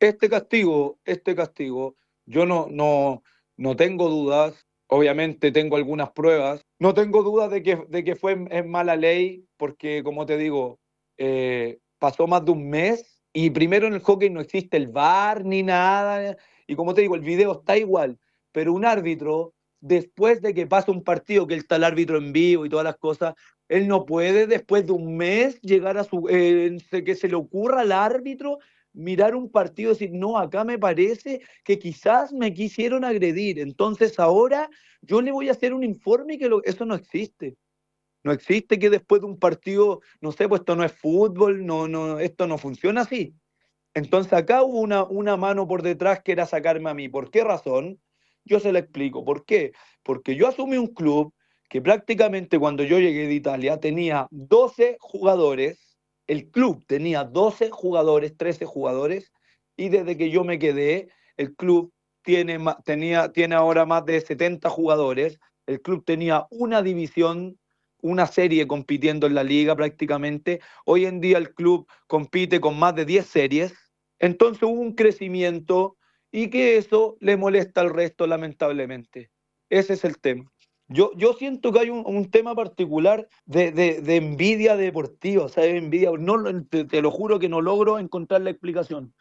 Este castigo, yo no tengo dudas, obviamente tengo algunas pruebas, no tengo dudas de que fue en mala ley, porque como te digo, pasó más de un mes y primero en el hockey no existe el VAR ni nada, y como te digo, el video está igual, pero un árbitro, después de que pasa un partido, que él está el árbitro en vivo y todas las cosas, él no puede después de un mes llegar a que se le ocurra al árbitro mirar un partido y decir, no, acá me parece que quizás me quisieron agredir, entonces ahora yo le voy a hacer un informe que eso no existe. No existe que después de un partido, no sé, pues esto no es fútbol, esto no funciona así. Entonces acá hubo una mano por detrás que era sacarme a mí. ¿Por qué razón? Yo se la explico. ¿Por qué? Porque yo asumí un club que prácticamente cuando yo llegué de Italia tenía 12 jugadores, el club tenía 12 jugadores, 13 jugadores, y desde que yo me quedé, el club tiene ahora más de 70 jugadores, el club tenía una división, una serie compitiendo en la liga prácticamente. Hoy en día el club compite con más de 10 series, entonces hubo un crecimiento y que eso le molesta al resto, lamentablemente. Ese es el tema. Yo siento que hay un tema particular de envidia deportiva, o sea, de envidia, no, te lo juro que no logro encontrar la explicación.